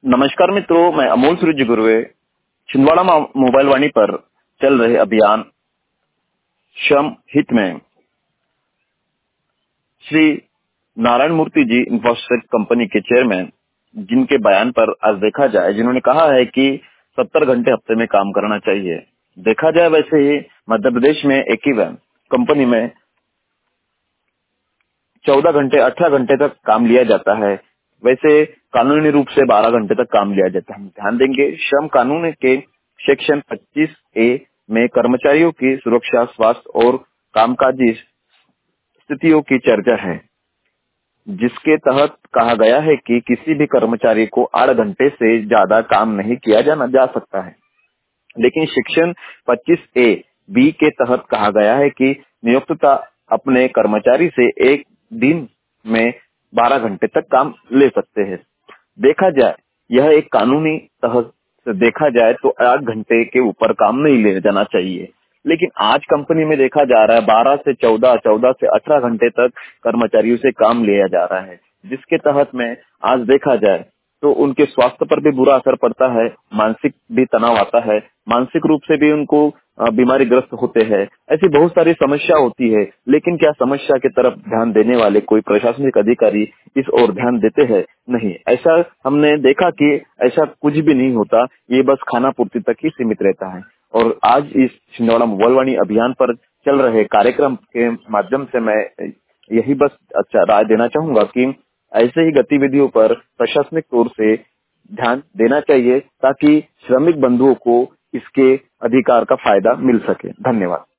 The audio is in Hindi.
नमस्कार मित्रों, मैं अमोल सूर्य गुरुवे छिंदवाड़ा मोबाइल वाणी पर चल रहे अभियान श्रम हित में श्री नारायण मूर्ति जी इंफ्रास्ट्रक्चर कंपनी के चेयरमैन, जिनके बयान पर आज देखा जाए, जिन्होंने कहा है कि 70 घंटे हफ्ते में काम करना चाहिए। देखा जाए वैसे ही मध्य प्रदेश में एक ही कंपनी में 14 घंटे 18 घंटे तक काम लिया जाता है। वैसे कानूनी रूप से 12 घंटे तक काम लिया जाता है। ध्यान देंगे, श्रम कानून के सेक्शन 25A में कर्मचारियों की सुरक्षा, स्वास्थ्य और कामकाजी स्थितियों की चर्चा है, जिसके तहत कहा गया है कि किसी भी कर्मचारी को 8 घंटे से ज्यादा काम नहीं किया जाना जा सकता है। लेकिन सेक्शन 25A बी के तहत कहा गया है कि नियोक्ता अपने कर्मचारी से एक दिन में 12 घंटे तक काम ले सकते हैं। देखा जाए, यह एक कानूनी तहत से देखा जाए तो 8 घंटे के ऊपर काम नहीं ले जाना चाहिए। लेकिन आज कंपनी में देखा जा रहा है 12 से 14, 14 से 18 घंटे तक कर्मचारियों से काम लिया जा रहा है, जिसके तहत में आज देखा जाए तो उनके स्वास्थ्य पर भी बुरा असर पड़ता है, मानसिक भी तनाव आता है, मानसिक रूप से भी उनको बीमारी ग्रस्त होते हैं। ऐसी बहुत सारी समस्या होती है, लेकिन क्या समस्या की तरफ ध्यान देने वाले कोई प्रशासनिक अधिकारी इस ओर ध्यान देते हैं? नहीं। ऐसा हमने देखा कि ऐसा कुछ भी नहीं होता, ये बस खाना पूर्ति तक ही सीमित रहता है। और आज इस छिंदवाड़ा मोबाइल वाणी अभियान पर चल रहे कार्यक्रम के माध्यम से मैं यही बस राय देना चाहूंगा कि ऐसे ही गतिविधियों पर प्रशासनिक तौर से ध्यान देना चाहिए, ताकि श्रमिक बंधुओं को इसके अधिकार का फायदा मिल सके। धन्यवाद।